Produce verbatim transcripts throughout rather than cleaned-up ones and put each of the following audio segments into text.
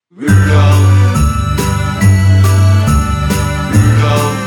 Rudolph, Rudolph,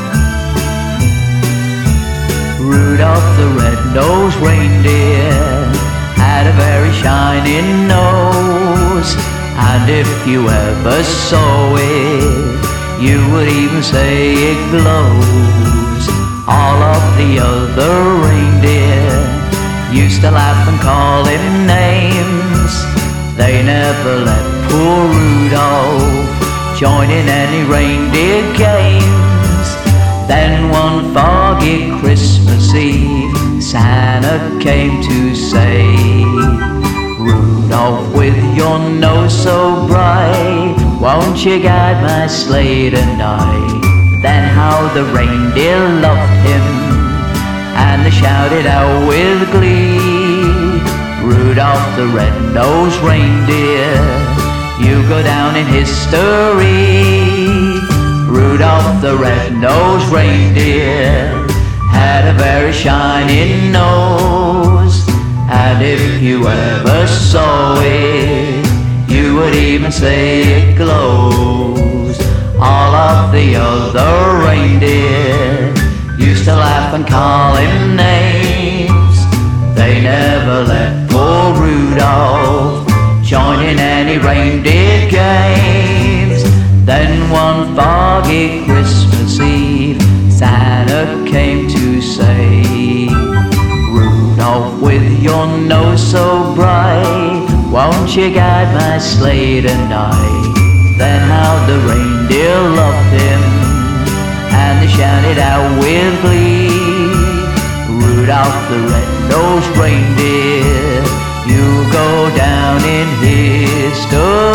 Rudolph the red-nosed reindeer had a very shining nose, and if you ever saw it, you would even say it glows. All of the other reindeer used to laugh and call him names. They never let poor Rudolph join in any reindeer games. Then one foggy Christmas Eve, Santa came to say, Rudolph, with your nose so bright, won't you guide my sleigh tonight? Then how the reindeer loved him, and they shouted out with glee, Rudolph the red-nosed reindeer, you go down in history. Rudolph the red-nosed reindeer had a very shining nose, and if you ever saw it, you would even say it glows. All of the other reindeer used to laugh and call him names. They never let poor Rudolph join in any reindeer games. Then one foggy Christmas Eve, Santa came to say, Rudolph, with your nose so bright, won't you guide my sleigh tonight? Then how the reindeer loved him, and they shouted out with glee, Rudolph the red-nosed reindeer, you go down in history.